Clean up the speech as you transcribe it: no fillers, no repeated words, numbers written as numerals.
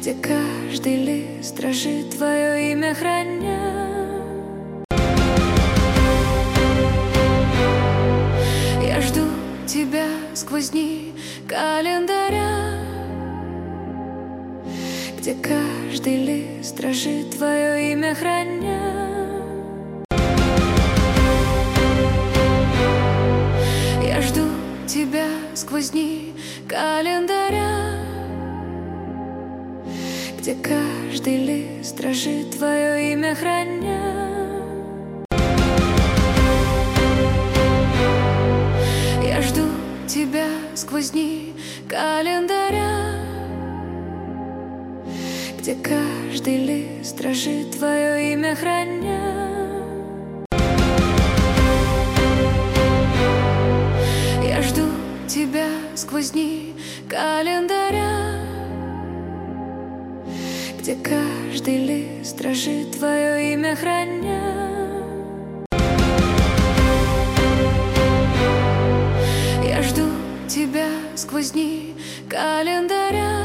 где каждый лист дрожит, твое имя храня. Я жду тебя сквозь дни календаря, где каждый лист дрожит, твое имя храня. Я жду тебя сквозь дни календаря, где каждый лист дрожит, твое имя храня. Я жду тебя сквозь дни календаря, где каждый лист дрожит, твое имя храня. Я жду тебя сквозь дни календаря, где каждый лист дрожит, твое имя храня. Я жду тебя сквозь дни календаря,